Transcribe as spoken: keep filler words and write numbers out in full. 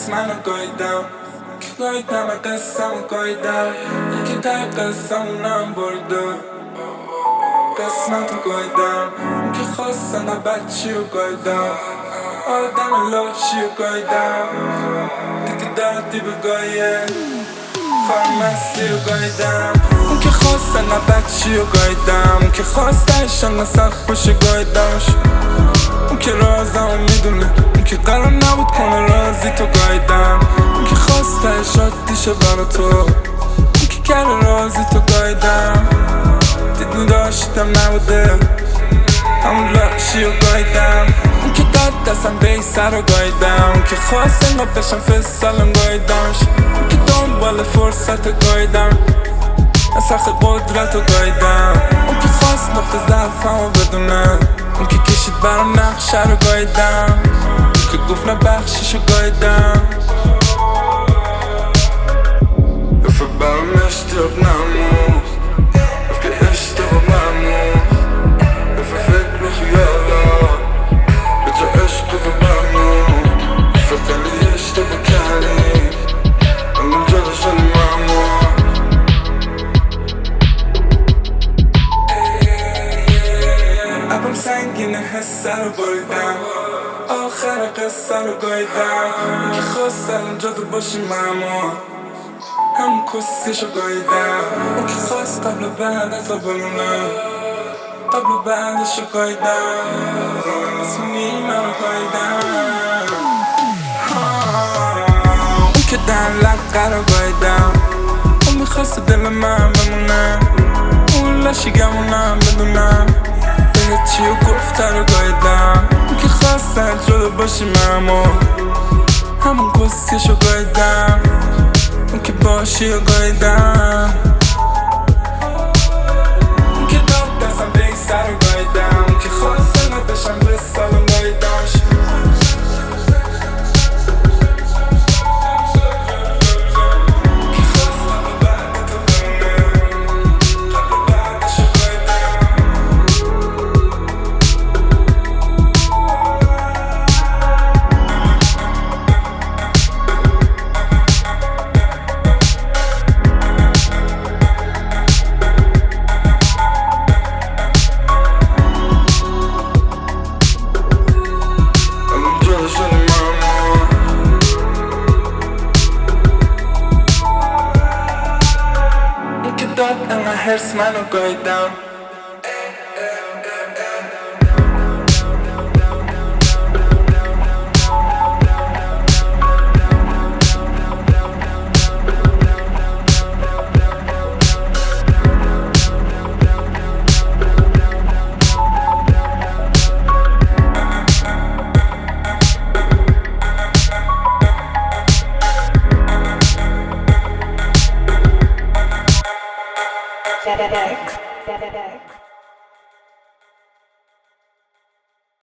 منو گاییدم که گاییدم قصه‌مو گاییدم که ته قصه‌مونم برده قسمتو گاییدم که خواستم بچی رو گاییدم آدم لاشی رو گاییدم دیدی دردی بگایه فارمسی رو گاییدم اون که خواستن بچی رو گاییدم که خواستشن سخت باشه گاییدمش اون که رازمو میدونه اون که قرار نبود کنه رازی تو گاییدم اون که خواستش عادیشه برا تو اون که کرده رازی تو گاییدم دیدنی داشتم نبوده همون لاشی رو گاییدم اون که داد دستم به ای سر رو گاییدم اون که خواست انگاه بشم فستالم گاییدمش اون که دنبال فرصت گاییدم از سخت قدرت رو گاییدم اون که خواست نقطه ضعفمو بدونه اون که کشید برام نقشه رو گاییدم اون که گفت نبخشیش رو گاییدم دفعه برام اشتیاق نمون گفت که اشتباه ممنون دفعه فکر و خیالات به جا عشق و ممنون دفعه خیلی اشتباه کردی من جلو شدی ممنون ابم سنگینه حسه رو بریدم آخر قصه رو گاییدم که خواستم اونجا تو باشی ممنون همون کسیشو گاییدم اون که خواست قبل و بعدت رو بمونه قبل و بعدشو گاییدم اسمونی منو گاییدم اون که دن لقه رو گاییدم اون میخواست دل من بمونه اون لاشی گمونم بدونم بهت چی و گفته رو گاییدم اون که خواستن جدا باشی ممنون همون کسیشو گاییدم اون که باشی رو گاییدم اون که داد دستم به ای سر رو گاییدم اون که خواستن بشم به سالم گاییدمش داد انقدر حرس منو گاییدم